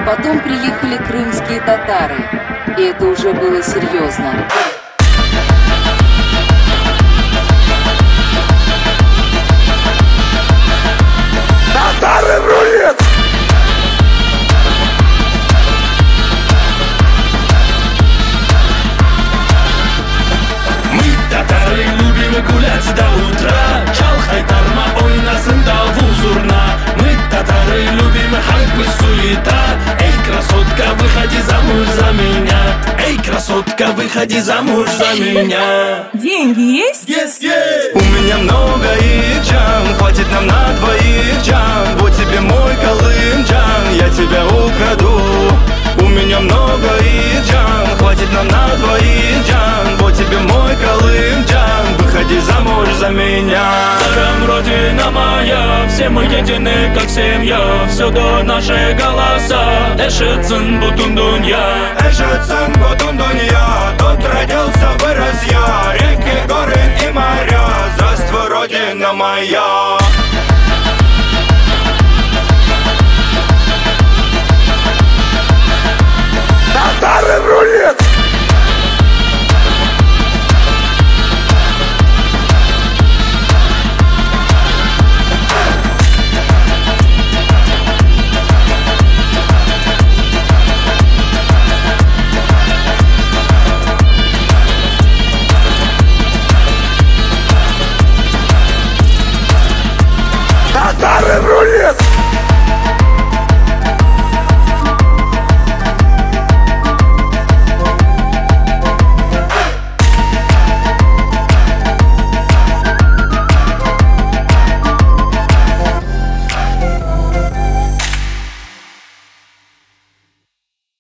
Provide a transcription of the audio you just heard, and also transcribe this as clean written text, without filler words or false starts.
Потом приехали крымские татары, и это уже было серьезно. Татары в рулет! Мы, татары, любим гулять до утра. Чалхай тарма ойнасын давыл зурна. Мы, татары, любим хайп и суета. Эй, красотка, выходи замуж за меня. Эй, красотка, выходи замуж за меня. Деньги есть? Есть, есть! У меня много ичан, хватит нам на двоих, джан. Вот тебе мой колымджан, я тебя украду. У меня много ичан, хватит нам на двоих, джан. Вот тебе мой колымджан, выходи замуж за меня. Там родина моя, все мы едины, как семья. Всюду наши голоса, эшетсын бутун дунья. Эшетсын бутун дунья, тут родился, вырос я. Реки, горы и моря, здравствуй, родина моя.